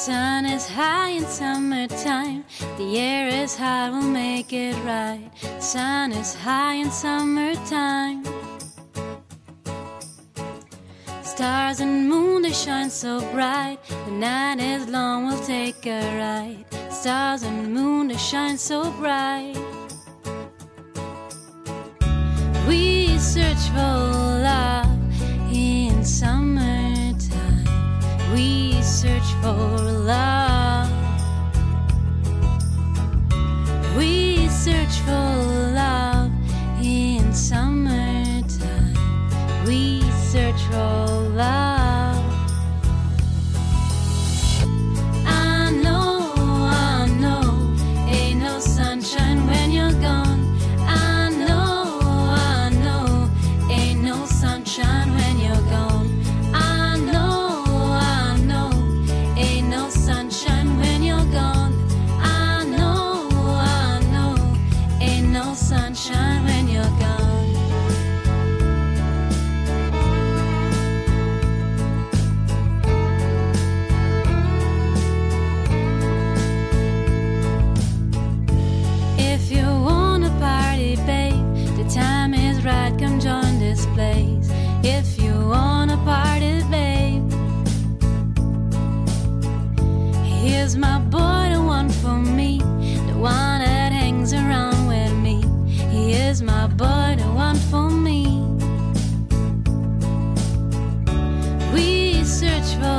sun is high in summertime. The air is hot, we'll make it right. Sun is high in summertime. Stars and moon, they shine so bright. The night is long, we'll take a ride. Stars and moon, they shine so bright. We search for love in summertime. We search for love. We search for love in summertime. We search for love. I know, ain't no sunshine when you're gone. I know, ain't no sunshine when you're gone. I know, ain't no sunshine when you're gone. I know, ain't no sunshine when you're gone. If you wanna party, babe, the time is right, come join this place. If you wanna party, babe, here's my boy, the one for me, the one that hangs around with me. He is my boy, the one for me. We search for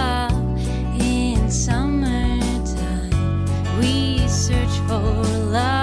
love in summertime. We search for love.